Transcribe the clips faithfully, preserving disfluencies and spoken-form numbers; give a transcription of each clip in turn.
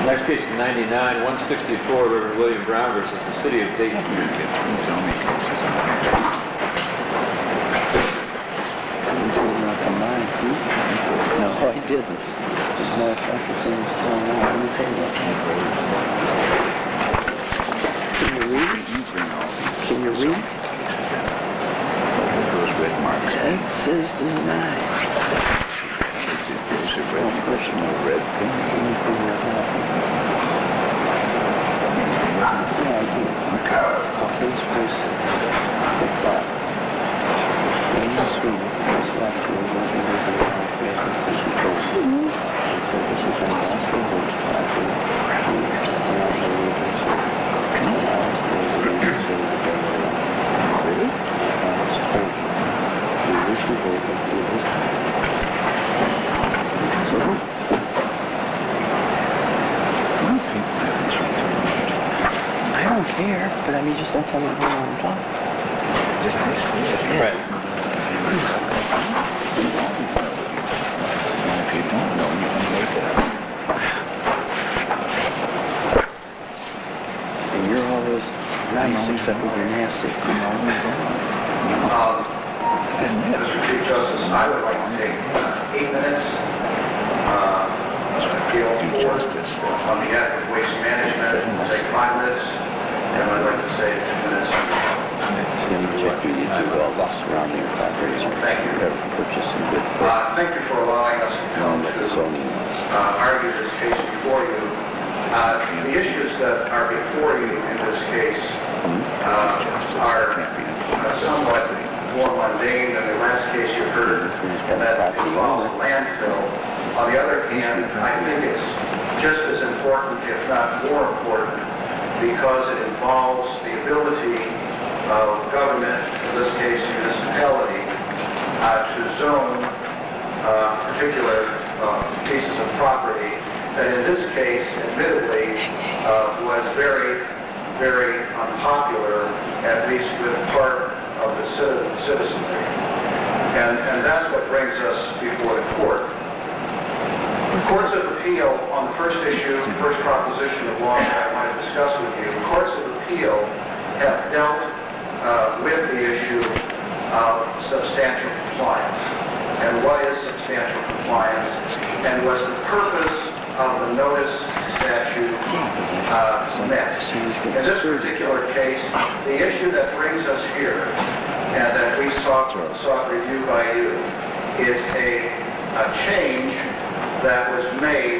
Next case is ninety-nine, one sixty-four, Reverend William Brown versus the City of Dayton. No, I didn't. As a matter of fact, the thing was thrown out. Let me tell you what. Can you read it? Can you read? Those red marks. It says deny. There's a red personal red thing. Anything that happens. Yeah, I do. I'll face first. Pick that. When you swing, it's like you're working with the control. So this is an Alaska Horse Factory. Now there is this. Now there's a reason to the government. Really? And it's cold. We wish we were able to do this. So, I don't care, but I mean, just don't tell me what I'm talking. Right. If you don't know, you can make it up. And you're always nice, except when you're nasty. Um, Mister Chief Justice, I would like to take uh, eight minutes uh, appeal four on the Act of Waste Management. We'll take five minutes, and I'd like to say two minutes. Send check you need to uh, lost around your properties. Thank you. Purchase some good fish. Uh, thank you for allowing us to come No, to that's zoning laws. uh, argue this case before you. Uh, the issues that are before you in this case uh, are uh, somewhat more mundane than the last case you heard, and that involves landfill. On the other hand, I think it's just as important, if not more important, because it involves the ability of government, in this case municipality, uh, to zone uh, particular uh, pieces of property that in this case, admittedly, uh, was very, very unpopular, at least with part of the citizenry. And, and that's what brings us before the court. The courts of appeal on the first issue, first proposition of law that I want to discuss with you, courts of appeal have dealt uh, with the issue of substantial compliance. And what is substantial compliance? And was the purpose of the notice statute uh, met? In this particular case, the issue that brings us here and that we sought, sought review by you is a, a change that was made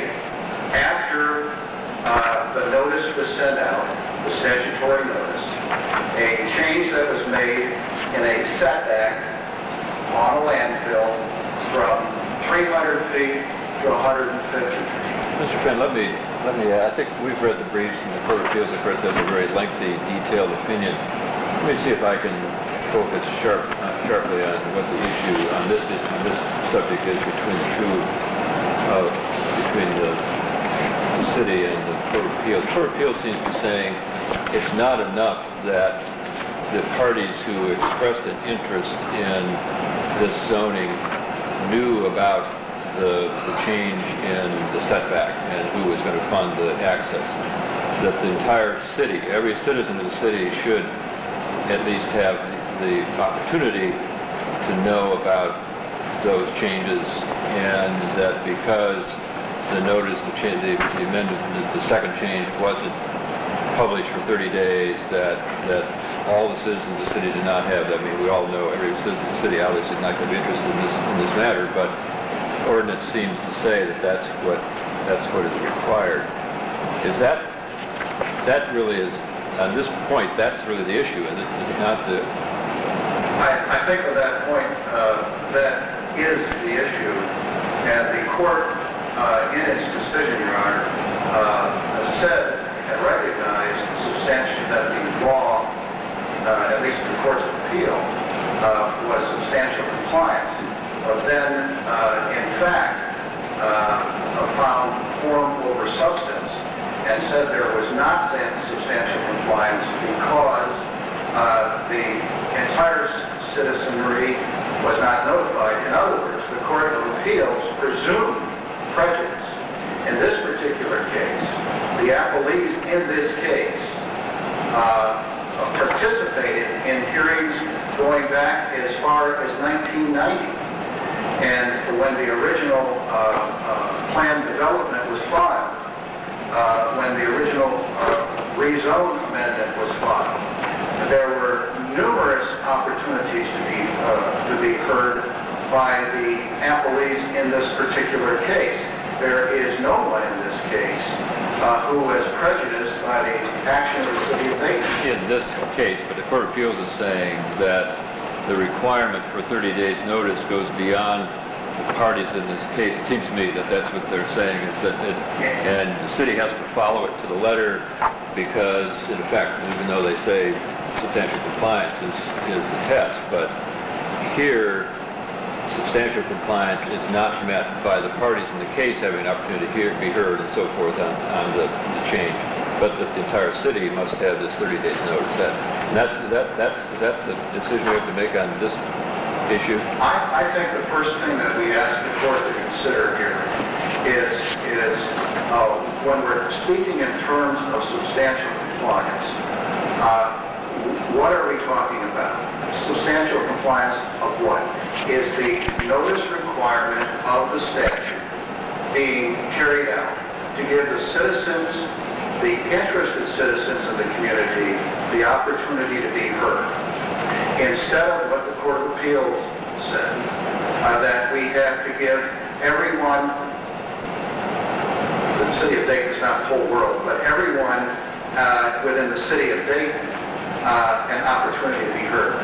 after uh, the notice was sent out, the statutory notice, a change that was made in a setback on a landfill from three hundred feet to one hundred fifty feet. Mister Penn, let me, let me, uh, I think we've read the briefs and the Court of Appeals, of course, has a very lengthy, detailed opinion. Let me see if I can focus sharp, uh, sharply on what the issue on this, on this subject is between the two, uh, between the, the city and the Court of Appeals. The Court of Appeals seems to be saying it's not enough that the parties who expressed an interest in this zoning knew about the, the change in the setback and who was going to fund the access. That the entire city, every citizen of the city should at least have the opportunity to know about those changes, and that because the notice, the, change, the, the amended, the, the second change wasn't published for thirty days, that that all the citizens of the city did not have that. I mean, we all know every citizen of the city obviously is not going to be interested in this in this matter, but ordinance seems to say that that's what that's what is required. Is that that really is on this point? That's really the issue, is it? Is it not the? I, I think at that point uh, that is the issue, and the court, uh, in its decision, Your Honor, uh, said and recognized substantially that the law, uh, at least the courts of appeal, uh, was substantial compliance. But then, uh, in fact, uh, found form over substance and said there was not substantial compliance because uh, the entire citizenry was not notified. In other words, the Court of Appeals presumed prejudice. In this particular case, appellees in this case uh, participated in hearings going back as far as nineteen ninety. And when the original uh, uh, plan development was filed, uh, when the original uh, rezone amendment was filed, there were numerous opportunities to be, uh, to be heard by the appellees in this particular case. There is no one in this case uh, who was prejudiced by the action of the city of Dayton. In this case, but the Court of Appeals is saying that the requirement for thirty days notice goes beyond the parties in this case. It seems to me that that's what they're saying, is that it, and the city has to follow it to the letter because, in effect, even though they say substantial compliance is, is the test, but here, substantial compliance is not met by the parties in the case having an opportunity to hear, be heard and so forth on, on the, the change, but that the entire city must have this thirty days notice. That, and that's, is that, that's, is that the decision we have to make on this issue? I, I think the first thing that we ask the court to consider here is, is uh, when we're speaking in terms of substantial compliance, uh, what are we talking about? Substantial compliance of what? Is the notice requirement of the statute being carried out to give the citizens, the interested citizens of the community, the opportunity to be heard? Instead of what the Court of Appeals said, uh, that we have to give everyone, the city of Dayton is not the whole world, but everyone uh, within the city of Dayton Uh, an opportunity to be heard.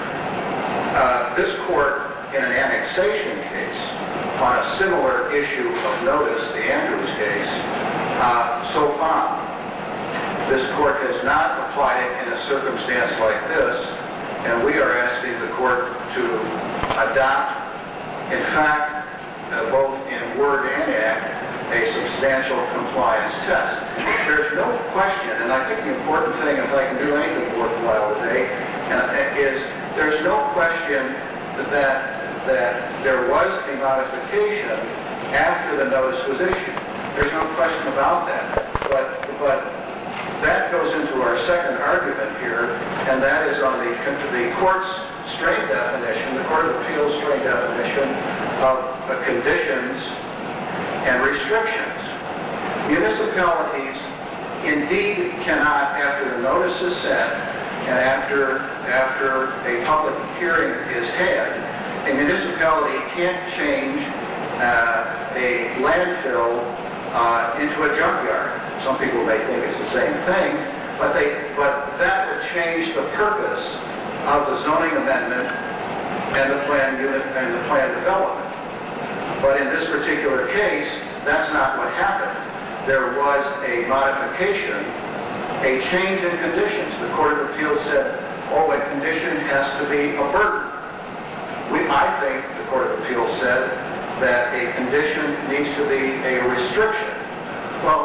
Uh, this court, in an annexation case, on a similar issue of notice, the Andrews case, uh, so found. This court has not applied it in a circumstance like this, and we are asking the court to adopt, in fact, uh, both in word and act, a substantial compliance test. There's no question, and I think the important thing, if I can do anything worthwhile today, uh, is there's no question that that there was a modification after the notice was issued. There's no question about that. But but that goes into our second argument here, and that is on the the court's straight definition, the Court of Appeals straight definition of uh, conditions and restrictions. Municipalities indeed cannot, after the notice is sent and after after a public hearing is had, a municipality can't change uh, a landfill uh, into a junkyard. Some people may think it's the same thing, but they but that would change the purpose of the zoning amendment and the plan unit and the plan development. But in this particular case, that's not what happened. There was a modification, a change in conditions. The Court of Appeals said, oh, a condition has to be a burden. We, I think the Court of Appeals said that a condition needs to be a restriction. Well,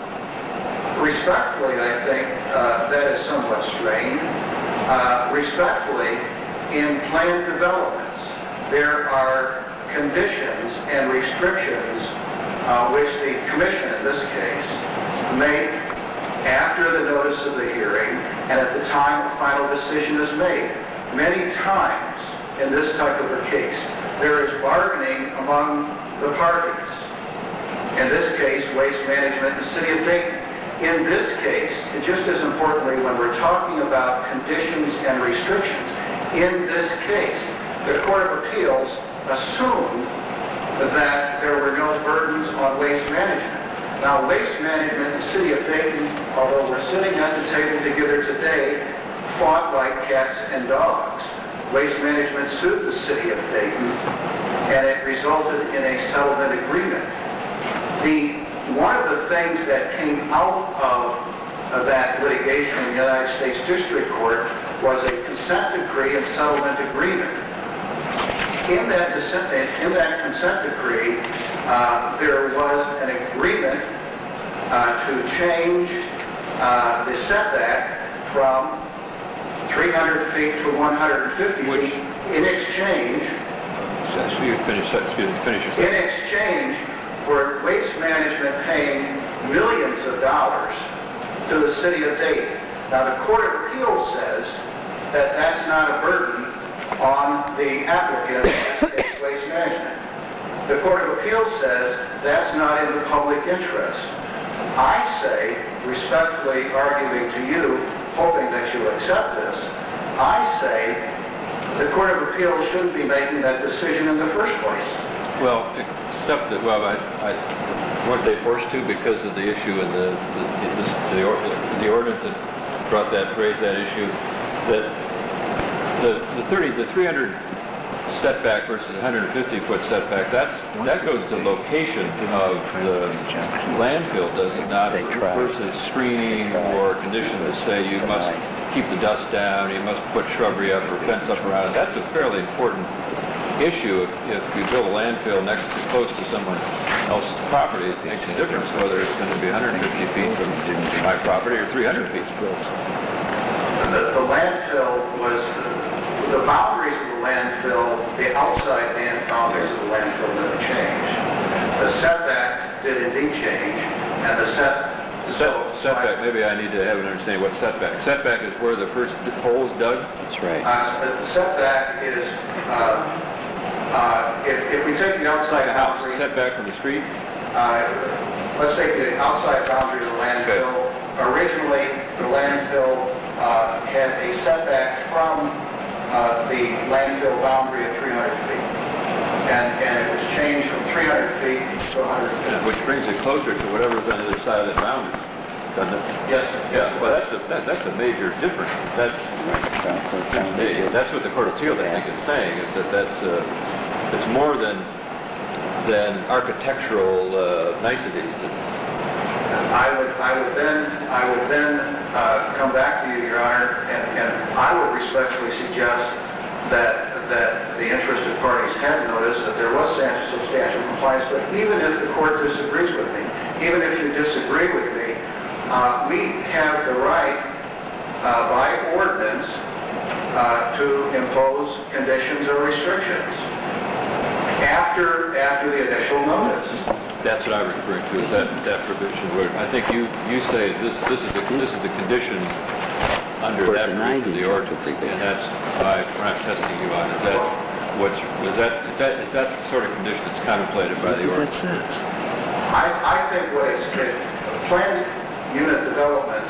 respectfully, I think uh, that is somewhat strange. Uh, respectfully, in plan developments, there are conditions and restrictions uh, which the commission, in this case, make after the notice of the hearing and at the time the final decision is made. Many times in this type of a case, there is bargaining among the parties. In this case, Waste Management and the City of Dayton. In this case, and just as importantly, when we're talking about conditions and restrictions, in this case, the Court of Appeals assumed that there were no burdens on Waste Management. Now, Waste Management and the City of Dayton, although we're sitting at the table together today, fought like cats and dogs. Waste Management sued the City of Dayton, and it resulted in a settlement agreement. The one of the things that came out of, of that litigation in the United States District Court was a consent decree and settlement agreement. In that, in that consent decree, uh, there was an agreement uh, to change uh, the setback from three hundred feet to one hundred fifty Which, feet in exchange. Excuse me, finish, excuse me, finish your In exchange for Waste Management paying millions of dollars to the city of Dayton. Now, the Court of Appeals says that that's not a burden on the applicant, Waste Management. The Court of Appeals says that's not in the public interest. I say, respectfully arguing to you, hoping that you accept this, I say the Court of Appeals shouldn't be making that decision in the first place. Well, except that, well, I, I, weren't they forced to because of the issue in the, the, the, the, or, the ordinance that brought that, raised that issue, that the, the thirty, the three hundred setback versus one hundred fifty foot setback, that's, that goes to location of the landfill, does it not? Versus screening or conditions that say you must keep the dust down, you must put shrubbery up or fence up around it. That's a fairly important issue. If, if you build a landfill next to, close to someone else's property, it makes a difference whether it's going to be one hundred fifty feet from my property or three hundred feet. The, the landfill was, the boundaries of the landfill, the outside land boundaries of the landfill never changed. The setback did indeed change, and the set, So, setback, maybe I need to have an understanding what setback. Setback is where the first hole is dug? That's right. Uh, the setback is, uh, uh, if, if we take the outside boundary, Setback from the street? uh, let's take the outside boundary of the landfill. Okay. Originally, the landfill uh, had a setback from uh, the landfill boundary of three hundred feet. And, and it was changed from three hundred feet to one hundred feet. Which brings it closer to whatever's on the other side of the boundary, doesn't it? Yes, yes. Well, that's a, that, that's a major difference. That's, that's what the Court of Appeals, I think, is saying, is that that's, uh, it's more than, than architectural uh, niceties. It's, I would, I would then, I would then uh, come back to you, Your Honor, and, and I would respectfully suggest that that the interested parties had noticed that there was substantial compliance. But even if the court disagrees with me, even if you disagree with me, uh, we have the right uh, by ordinance uh, to impose conditions or restrictions after after the initial notice. That's what I was referring to, is that, that provision where, I think you, you say this, this is a, this is the condition under that provision of the ordinance, and that's why what I'm testing you on. Is that what, is that, is that, is that the sort of condition that's contemplated by the ordinance? I, I think what is, that planned unit developments,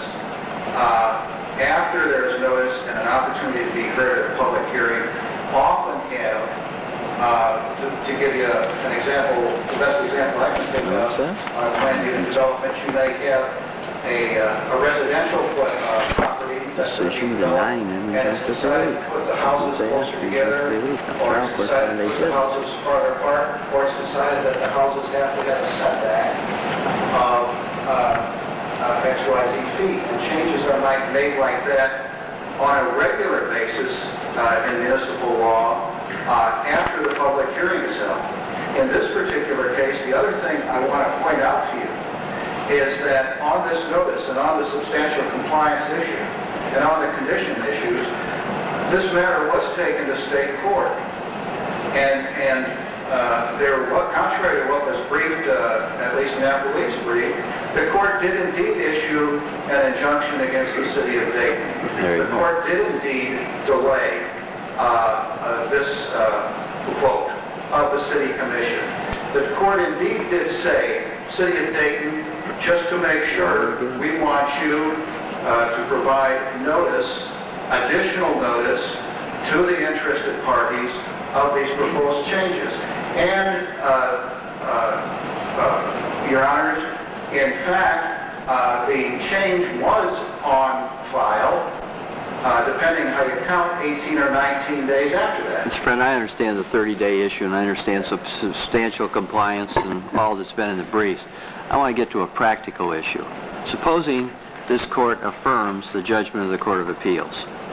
uh, after there's notice and an opportunity to be heard at a public hearing, often have Uh, to, to give you a, an example, the best example I can think of on a planned unit development, you may have a, uh, a residential uh, property that's being developed, and it's decided to put the houses closer together, or it's decided to put the houses farther apart, or it's decided that the houses have to have a setback of uh, uh, X Y Z feet. And changes are like, made like that on a regular basis uh, in municipal law. Uh, after the public hearing is held. In this particular case, the other thing I want to point out to you is that on this notice and on the substantial compliance issue and on the condition issues, this matter was taken to state court. And, and uh, there, what, contrary to what was briefed, uh, at least in that police brief, the court did indeed issue an injunction against the city of Dayton. The court did indeed delay Uh, uh, this uh, vote of the City Commission. The court indeed did say, City of Dayton, just to make sure, we want you uh, to provide notice, additional notice, to the interested parties of these proposed changes. And, uh, uh, uh, Your Honors, in fact, uh, the change was on file, Uh, depending how you count, eighteen or nineteen days after that. Mister Friend, I understand the thirty-day issue, and I understand sub substantial compliance and all that's been in the briefs. I want to get to a practical issue. Supposing this court affirms the judgment of the Court of Appeals.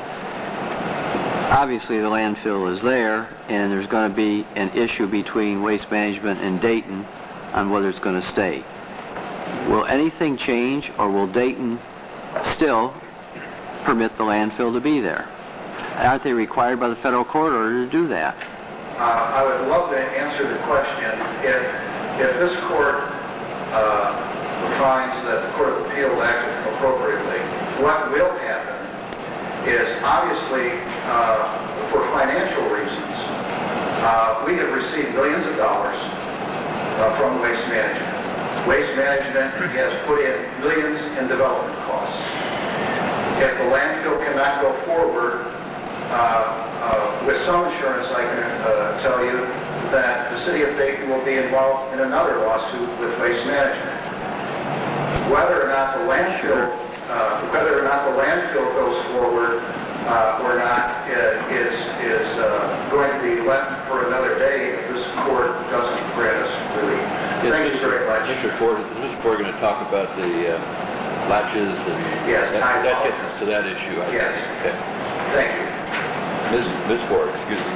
Obviously, the landfill is there, and there's going to be an issue between Waste Management and Dayton on whether it's going to stay. Will anything change, or will Dayton still permit the landfill to be there? Aren't they required by the federal court order to do that? Uh, I would love to answer the question. If, if this court uh, finds that the Court of Appeals acted appropriately what will happen is obviously uh, for financial reasons, uh, we have received millions of dollars uh, from Waste Management. Waste Management has put in millions in development costs. If the landfill cannot go forward, uh, uh, with some assurance I can uh, tell you that the city of Dayton will be involved in another lawsuit with Waste Management. Whether or not the landfill, uh, whether or not the landfill goes forward uh, or not uh, is is uh, going to be left for another day if this court doesn't grant us relief. Thank you very much. Mister Ford, is Mister Ford going to talk about the uh, latches and Yes, that, I that gets apologize. us to that issue? I Yes. think. Okay. Thank you. Miz Miz Ford, excuse me.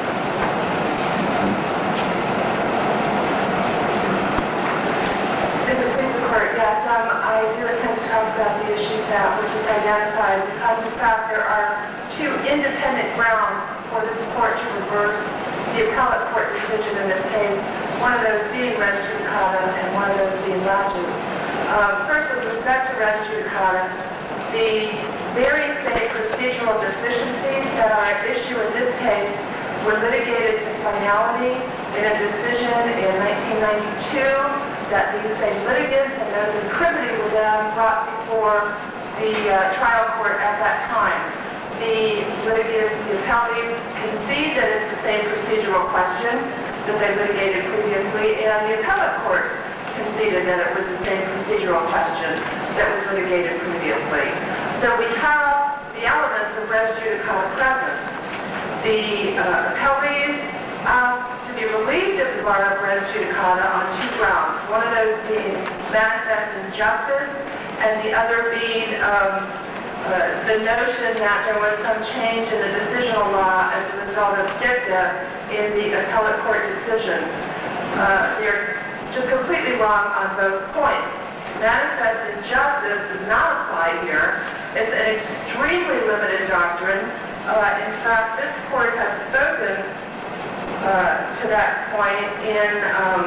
Yes, um, I do intend to talk about the issues that were just identified because, in fact, there are two independent grounds for this court to reverse the appellate court decision in this case, one of those being res judicata and one of those being latches. Um, first, with respect to res judicata, the very same procedural deficiencies that are at issue in this case were litigated to finality in a decision in nineteen ninety-two that these same litigants and those in privity with them brought before the uh, trial court at that time. The litigants, the appellees, concede that it's the same procedural question that they litigated previously, and the appellate court conceded that it was the same procedural question that was litigated previously. So we have the elements of res judicata present. The uh, appellees asked to be relieved of the bar of res judicata on two grounds, one of those being manifest injustice, and the other being um, uh, the notion that there was some change in the decisional law as a result of dicta in the appellate court decision. Uh, they're just completely wrong on both points. Manifest injustice does not apply here. It's an extremely limited doctrine. Uh, in fact, this court has spoken uh, to that point in um,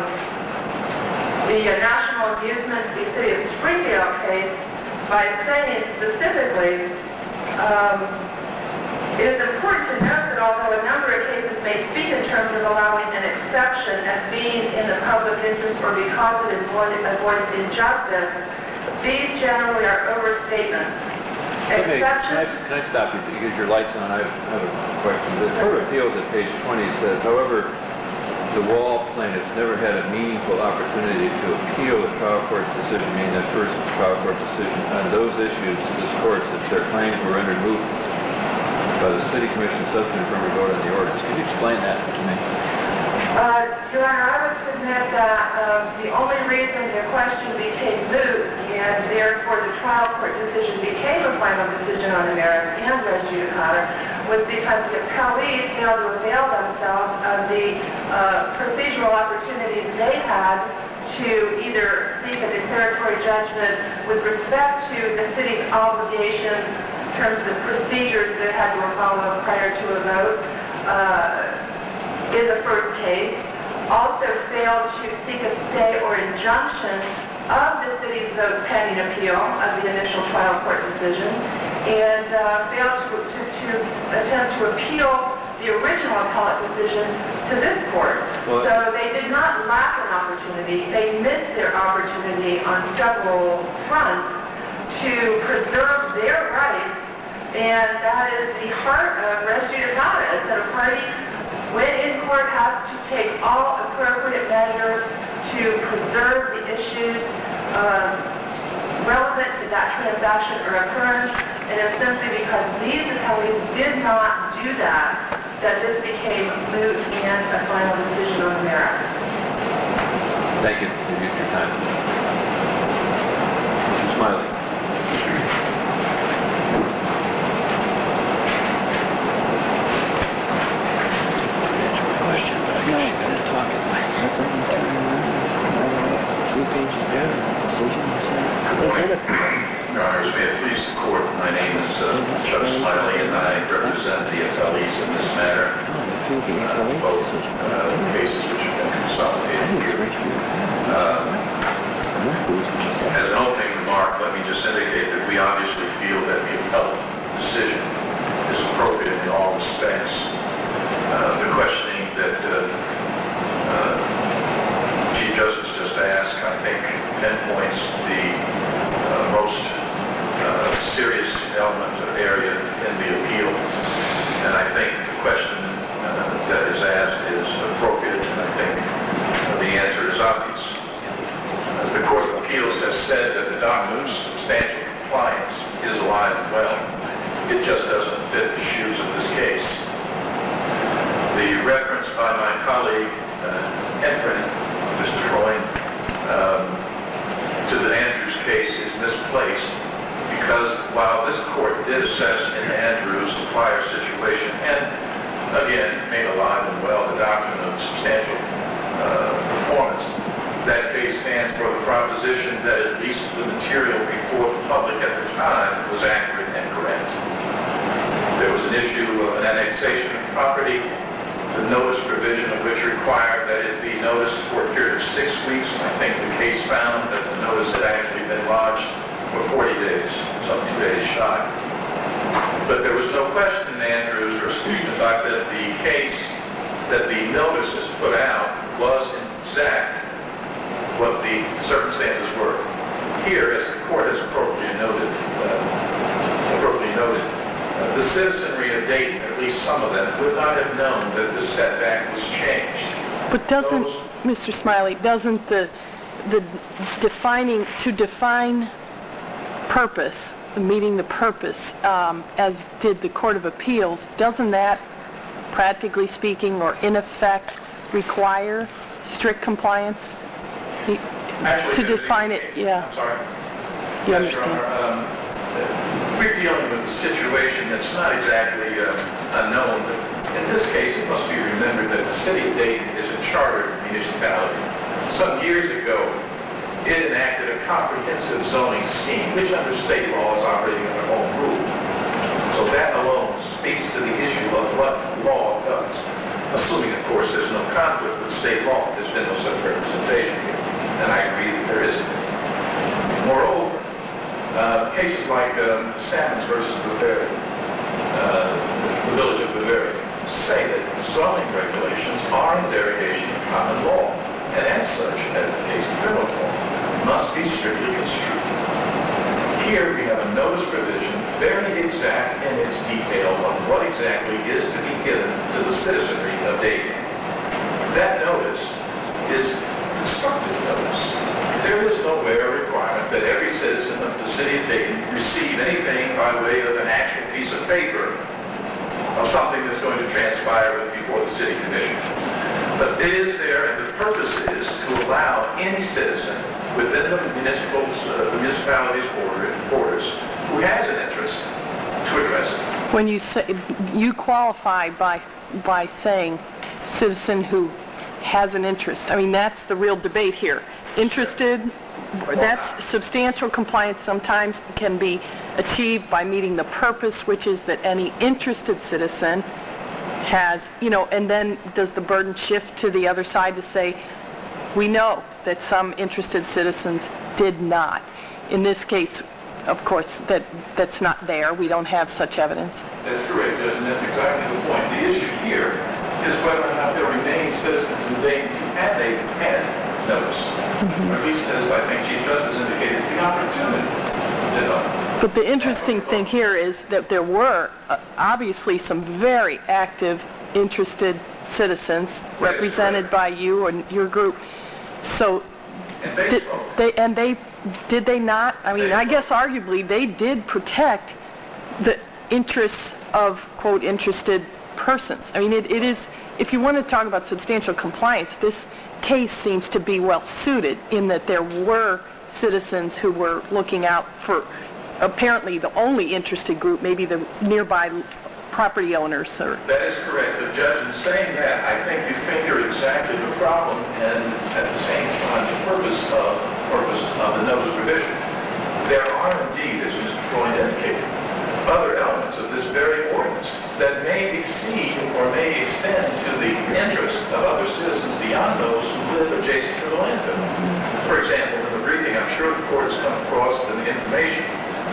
the uh, National Amusement the City of Springdale case by saying specifically, um, it is important to note that although a number of cases may speak in terms of allowing an exception as being in the public interest or because it avoids avoids injustice, these generally are overstatements. Okay, can I, Exceptions. can I stop you because your light's on? I have, I have a question. The Court of Appeals at page twenty says, however, the Wall plaintiffs never had a meaningful opportunity to appeal the trial court's decision, meaning that first trial court decision on those issues to this court since their claims were rendered moot by the City Commission subsequent from a vote on the orders. Can you explain that to me? Uh, Your Honor, I would submit that um, the only reason the question became moot and therefore the trial court decision became a final decision on the merits and res judicata was because the appellees failed to avail themselves of the uh, procedural opportunities they had to either seek a declaratory judgment with respect to the city's obligations in terms of procedures that had to be followed prior to a vote. Uh, in the first case, also failed to seek a stay or injunction of the city's vote pending appeal of the initial trial court decision, and uh, failed to, to, to attempt to appeal the original appellate decision to this court. Well, so they did not lack an opportunity. They missed their opportunity on several fronts to preserve their rights, and that is the heart of res judicata, is that a party when in court has to take all appropriate measures to preserve the issues um, relevant to that transaction or occurrence, and it's simply because these appellees did not do that that this became moot and a final decision on the merits. Thank you. You've used your time. Mister Smiley. Your Honors, may it please the Court, my name is uh, Chuck Smiley, and I represent the appellees in this matter, uh, both uh, cases which have been consolidated here. Uh, as an opening remark, let me just indicate that we obviously feel that decision is appropriate in all respects. Uh, the questioning that uh, uh, Chief Justice just asked, I think, pinpoints the uh, most uh, serious element of area in the appeal. And I think the question uh, that is asked is appropriate, and I think uh, the answer is obvious. Uh, the Court of Appeals has said that the doctrine of substantial compliance is alive and well. It just doesn't fit the shoes of this case. The reference by my colleague, uh, Efren, Mister Freund, um, to the Andrews case is misplaced because while this court did assess in Andrews the prior situation and, again, made alive and well the doctrine of substantial uh, performance, that case stands for the proposition that at least the material before the public at the time was accurate and correct. There was an issue of an annexation of property, the notice provision of which required that it be noticed for a period of six weeks. I think the case found that the notice had actually been lodged for forty days, some two days shy. But there was no question in Andrews respect to the fact that the case, that the notice is put out was in exact what the circumstances were. Here, as the court has appropriately noted, uh, appropriately noted, uh, the citizenry of Dayton, at least some of them, would not have known that the setback was changed. But doesn't, Those, Mister Smiley, doesn't the the defining to define purpose, meeting the purpose, um, as did the Court of Appeals, doesn't that, practically speaking, or in effect, require strict compliance? Actually, to define it, yeah. I'm sorry. You Yes, understand? Your Honor. Um, we're dealing with a situation that's not exactly uh, unknown, but in this case, it must be remembered that the city of Dayton is a chartered municipality. Some years ago, it enacted a comprehensive zoning scheme, which under state law is operating under home rule. So that alone speaks to the issue of what law does. Assuming, of course, there's no conflict with state law. There's been no such representation here. And I agree that there isn't. Moreover, uh, cases like um, Sammons versus Bavaria, uh, the village of Bavaria, say that zoning regulations are in derogation of common law, and as such, as the case of criminal law, must be strictly construed. Here we have a notice provision very exact in its detail on what exactly is to be given to the citizenry of Dayton. That notice is constructive notice. There is nowhere a requirement that every citizen of the city of Dayton receive anything by way of an actual piece of paper of something that's going to transpire before the city commission. But it is there, and the purpose is to allow any citizen within the municipal, uh, the municipality's border, borders who has an interest to address it. When you say, you qualify by by saying citizen who has an interest. I mean, that's the real debate here. Interested, that's substantial compliance sometimes can be achieved by meeting the purpose, which is that any interested citizen has, you know, and then does the burden shift to the other side to say, we know that some interested citizens did not. In this case, of course, that that's not there. We don't have such evidence. That's correct, Judge, and that's exactly the point. The issue here is whether or not there remain citizens who they had they had notice. Mm-hmm. Or at least, as I think Chief Justice indicated, the opportunity to know. But the interesting thing here is that there were uh, obviously some very active, interested citizens represented by you and your group. So, and they, did they and they did they not? I mean, they I guess arguably they did protect the interests of quote interested persons. I mean, it, it is. If you want to talk about substantial compliance, this case seems to be well suited in that there were citizens who were looking out for apparently the only interested group, maybe the nearby property owners. Or that is correct, but Judge, in saying that, I think you finger exactly the problem and at the same time the purpose of purpose of the notice provision. There are indeed, as Mister Freund indicated, other elements of this very ordinance that may exceed or may extend to the interest of other citizens beyond those who live adjacent to the landfill. For example, in the briefing, I'm sure the court has come across the information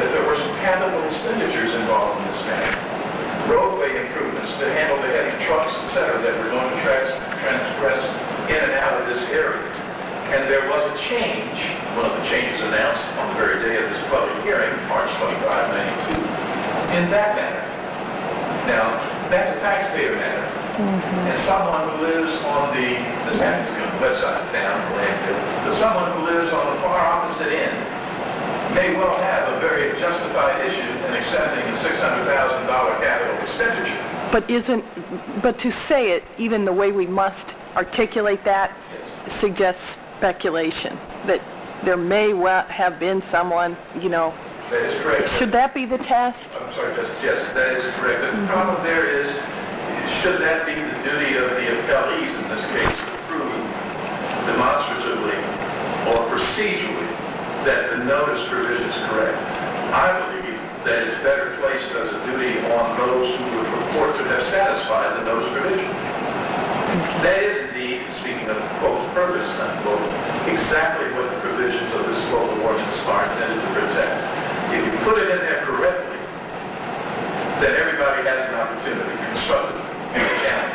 that there were some capital expenditures involved in this matter. Roadway improvements to handle the heavy trucks, et cetera, that were going to trans- transgress in and out of this area. And there was a change, one of the changes announced on the very day of this public hearing, March twenty-fifth, ninety-two, in that matter. Now, that's a taxpayer matter. Mm-hmm. And someone who lives on the, this happens to be on the west side of town, the landfill, but someone who lives on the far opposite end may well have a very justified issue in accepting a six hundred thousand dollars capital expenditure. But isn't, but to say it, even the way we must articulate that, yes, suggests speculation, that there may well have been someone, you know. That is correct. Should that be the test? I'm sorry, just, yes, that is correct. The mm-hmm. problem there is, should that be the duty of the appellees in this case to prove demonstratively or procedurally that the notice provision is correct? I believe that it's better placed as a duty on those who would purport to have satisfied the notice provision. That is indeed, speaking of quote purpose, unquote, exactly what the provisions of this local ordinance are intended to protect. If you put it in there correctly, then everybody has an opportunity, constructive and challenge.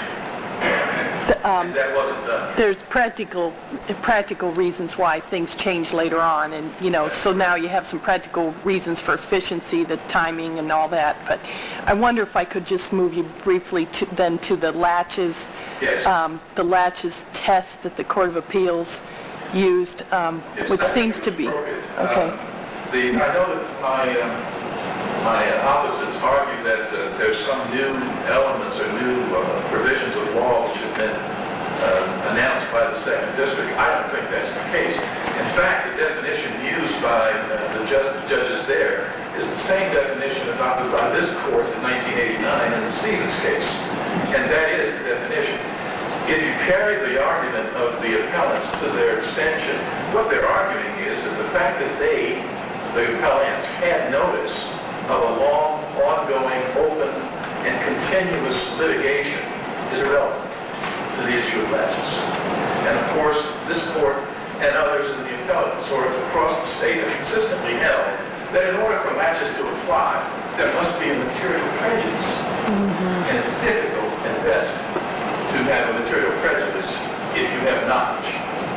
Um, that wasn't done. There's practical practical reasons why things change later on, and you know, so now you have some practical reasons for efficiency, the timing, and all that. But I wonder if I could just move you briefly to, then to the latches, yes. um, the latches test that the Court of Appeals used, um, yes, which seems to be okay. Um, the, I know that my um, my opposites argue that uh, there's some new elements or new uh, provisions of law which have been uh, announced by the Second District. I don't think that's the case. In fact, the definition used by uh, the just, judges there is the same definition adopted by this court in nineteen eighty-nine in the Stevens case, and that is the definition. If you carry the argument of the appellants to their extension, what they're arguing is that the fact that they, the appellants, had notice of a long, ongoing, open, and continuous litigation is irrelevant to the issue of latches. And of course, this court and others in the appellate court across the state have consistently held that in order for latches to apply, there must be a material prejudice. Mm-hmm. And it's difficult at best to have a material prejudice if you have knowledge,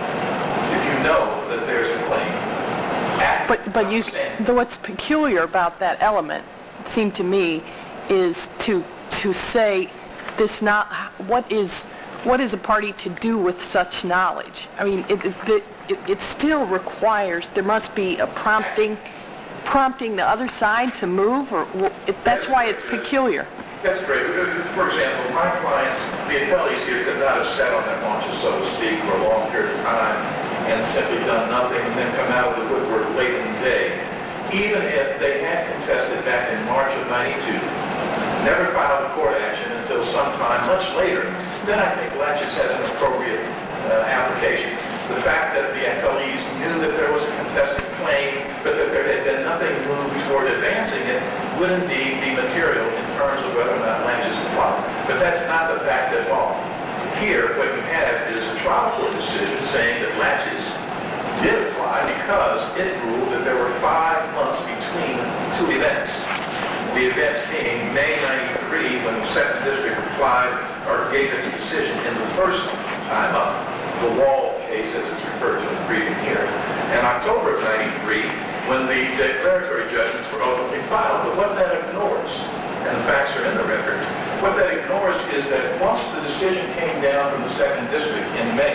if you know that there's a claim. But but you, though what's peculiar about that element, it seemed to me, is to to say this not what is what is a party to do with such knowledge. I mean, it it, it, it still requires there must be a prompting prompting the other side to move, or it, that's why it's peculiar. That's great. For example, my clients, the appellees here, could not have sat on their haunches, so to speak, for a long period of time and simply done nothing and then come out of the woodwork late in the day. Even if they had contested back in March of ninety-two, never filed a court action until sometime much later, then I think latches has an appropriate uh, application. The fact that the appellees knew that there was a contested claim, but that there had been nothing moved toward advancing it, would indeed be material in terms of whether or not latches apply. But that's not the fact at all. Here, what you have is a trial court decision saying that latches did apply because it ruled that there were five months between two events. The events being May ninety-three, when the Second District applied or gave its decision in the first time up, the Wall case as it's referred to in the briefing here, and October of ninety-three, when the declaratory judgments were ultimately filed. But what that ignores, and the facts are in the record, what that ignores is that once the decision came down from the Second District in May,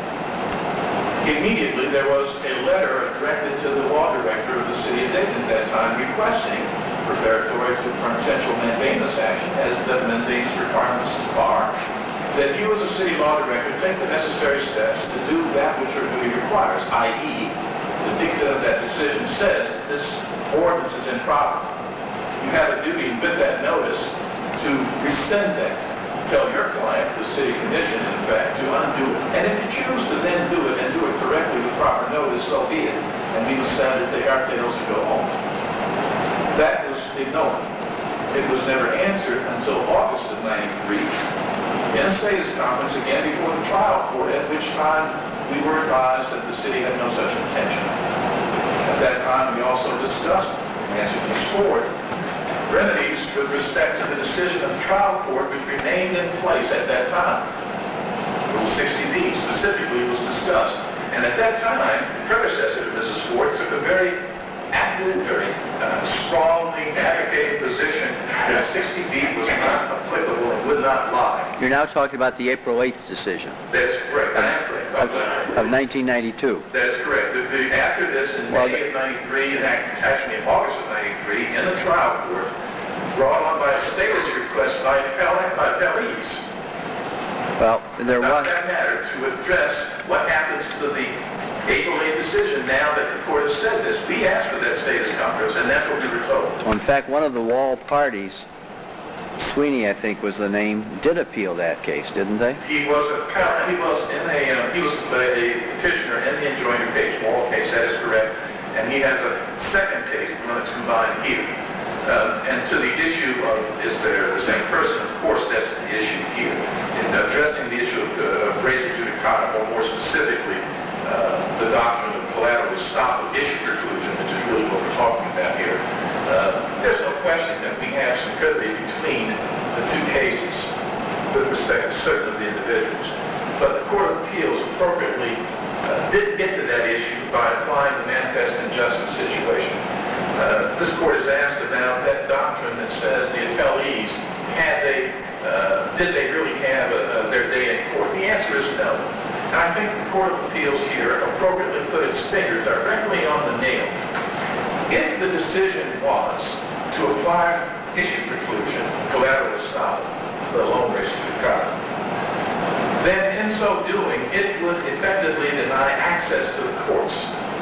immediately there was a letter directed to the law director of the city of Dayton at that time requesting preparatory to potential mandamus action, as the mandamus requirements are, that you as a city law director take the necessary steps to do that which your duty requires, that is, the dicta of that decision says this ordinance is improper. You have a duty with that notice to rescind that. Tell your client, the city commission, in fact, to undo it. And if you choose to then do it and do it correctly with proper notice, so be it. And we will send it to our tails to go home. That was ignored. It was never answered until August of ninety-three, in a status conference again before the trial court, at which time we were advised that the city had no such intention. At that time, we also discussed answer to explored remedies with respect to the decision of the trial court which remained in place at that time. Rule sixty B specifically was discussed. And at that time, the predecessor to Missus Ford took a very active, very uh, strongly advocated position that sixty B was not applicable and would not lie. You're now talking about the April eighth decision That's correct. I am correct. of, of nineteen ninety-two. That is correct. The, the, after this, in Well, May of ninety-three, and act- actually in August of ninety-three, in the trial court, brought on by a status request by appellant, by appellees, Well, there about was... that matter, to address what happens to the April eighth decision now that the court has said this. We asked for that status conference, and that's what we were told. Well, in fact, one of the Wall parties, Sweeney, I think was the name, did appeal that case, didn't they? He was a he was in a uh, he was a petitioner in the enjoiner case, Wall case. That is correct. And he has a second case, the one that's combined here. Um, and to the issue of is there the same person? Of course, that's the issue here. In addressing the issue of uh, res judicata, or more specifically, uh, the doctrine of collateral estoppel, issue preclusion, which is really what we're talking about here. Uh, there's no question that we have some privity between the two cases with respect to certain of the individuals. But the Court of Appeals appropriately uh, didn't get to that issue by applying the manifest injustice situation. Uh, this Court has asked about that doctrine that says the appellees, had they, uh, did they really have uh, their day in court? The answer is no. And I think the Court of Appeals here appropriately put its finger directly on the nail. If the decision was to apply issue preclusion, collateral estoppel, let alone res judicata, then in so doing, it would effectively deny access to the courts.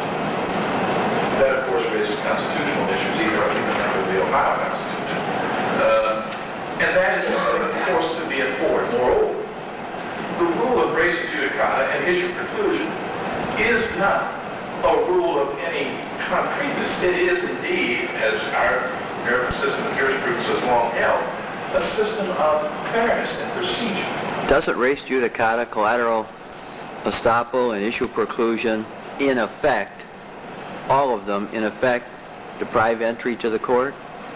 That, of course, raises constitutional issues, either under the Ohio Constitution. Uh, and that is something, of course, to be enforced. Moreover, the rule of res judicata and issue preclusion is not a rule of any concreteness. It is indeed, as our American system of jurisprudence has long held, a system of fairness and procedure. Doesn't res judicata, collateral estoppel, and issue preclusion, in effect, all of them, in effect, deprive entry to the court?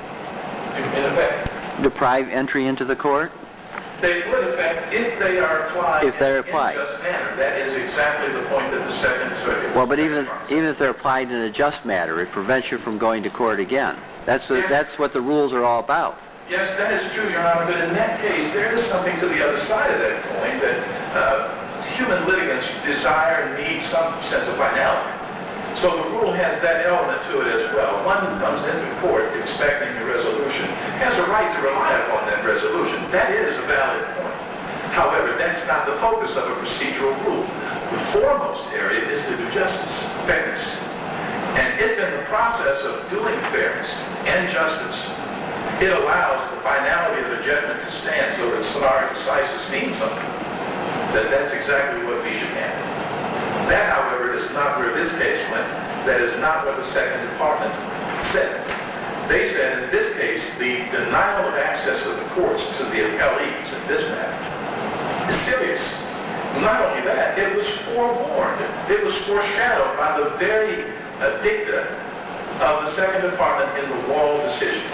In, in effect, Deprive entry into the court? they would affect if they are applied If they're in applied. a just manner. That is exactly the point that the Second Circuit... Well, but even even if they're applied in a just matter, it prevents you from going to court again. That's the, that's what the rules are all about. Yes, that is true, Your Honor, but in that case, there is something to the other side of that coin, that uh, human litigants desire and need some sense of finality. So the rule has that element to it as well. One who comes into court expecting a resolution has a right to rely upon that resolution. That is a valid point. However, that's not the focus of a procedural rule. The foremost area is to do justice, fairness. And if in the process of doing fairness and justice, it allows the finality of the judgment to stand so that stare decisis means something, then that's exactly what we should have. That, however, is not where this case went. That is not what the Second Department said. They said in this case, the denial of access of the courts to the appellees in this matter is serious. Not only that, it was forewarned. It was foreshadowed by the very uh, dicta of the Second Department in the Wall decision.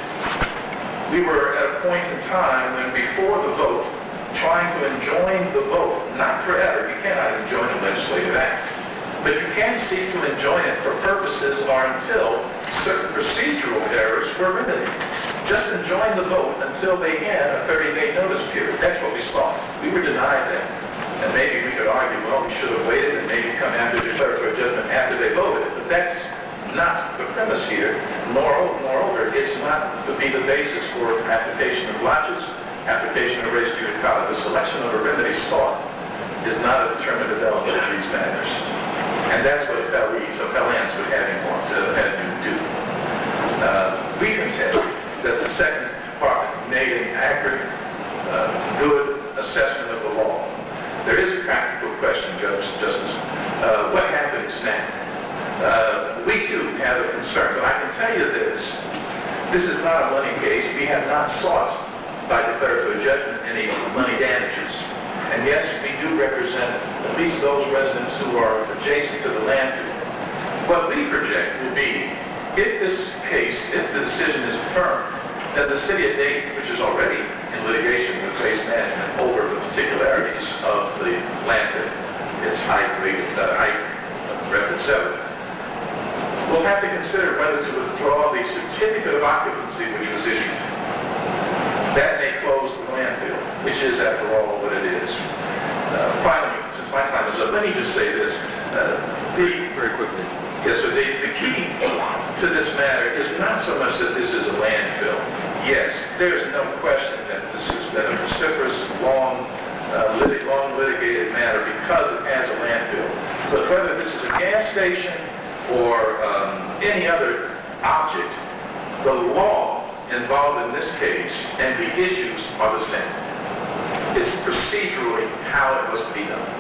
We were at a point in time when before the vote, trying to enjoin the vote, not forever, you cannot enjoin a legislative act, but you can seek to enjoin it for purposes or until certain procedural errors were remedied. Just enjoin the vote until they had a thirty-day notice period. That's what we saw. We were denied that. And maybe we could argue, well, we should have waited and maybe come after declaratory judgment after they voted. But that's not the premise here. Moreover, moreover, it's not to be the basis for application of lodges, application of res judicata. The selection of a remedy sought is not a determinative element of these matters. And that's what appellees, appellants would have you want to have you do. Uh, we contend that the Second Department made an accurate, uh, good assessment of the law. There is a practical question, Judge Justice. Uh, what happens now? Uh, we do have a concern, but I can tell you this. This is not a money case. We have not sought by declaratory judgment any money damages. And yes, we do represent at least those residents who are adjacent to the landfill. What we project will be if this case, if the decision is affirmed, then the city of Dayton, which is already in litigation with Waste Management over the particularities of the landfill, its height, weight, uh, height, rep, et cetera, will have to consider whether to withdraw the certificate of occupancy which was issued. That may close the landfill, which is, after all, what it is. Uh, finally, since my time is up, let me just say this. Uh, the, Very quickly. Yes, sir. The, the key to this matter is not so much that this is a landfill. Yes, there is no question that this has been a vociferous, long, uh, lit- long litigated matter because it has a landfill. But whether this is a gas station or um, any other object, the law involved in this case and the issues are the same. It's procedurally how it must be done.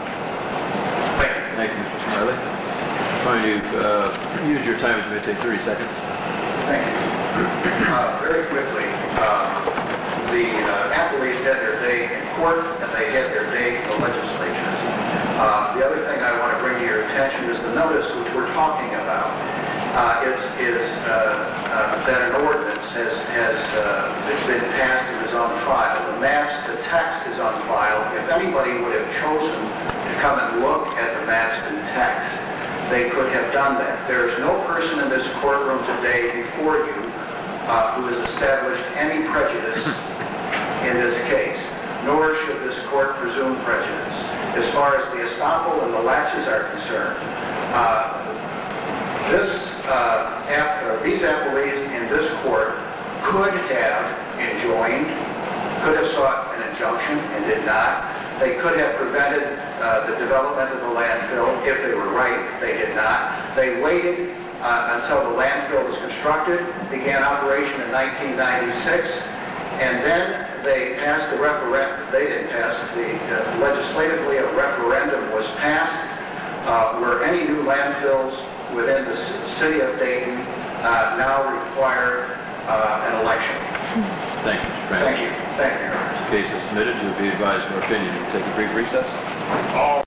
Thank you. Thank you, Mister Smiley. I'm going to uh, use your time. It's going to take thirty seconds. Thank you. Uh, very quickly, uh, the uh, appellees had their day in court, and they had their day in the legislature. Uh, the other thing I want to bring to your attention is the notice which we're talking about. Uh, is is uh, uh, that an ordinance has has uh, it's been passed and is on file. The maps, the text is on file. If anybody would have chosen to come and look at the maps and text, they could have done that. There is no person in this courtroom today before you uh, who has established any prejudice in this case, nor should this court presume prejudice. As far as the estoppel and the latches are concerned, uh, this, uh, app, uh, these appellees in this court could have enjoined, could have sought an injunction and did not. They could have prevented uh, the development of the landfill if they were right. They did not. They waited uh, until the landfill was constructed, began operation in nineteen ninety-six, and then they passed the referendum. They didn't pass the uh, legislatively a referendum was passed uh, where any new landfills within the c- city of Dayton uh, now require uh, an election. Thank you, Mister Crandall. Thank you. Thank you, Your Honor. The case is submitted. You'll be advised of our opinion. Take a brief recess.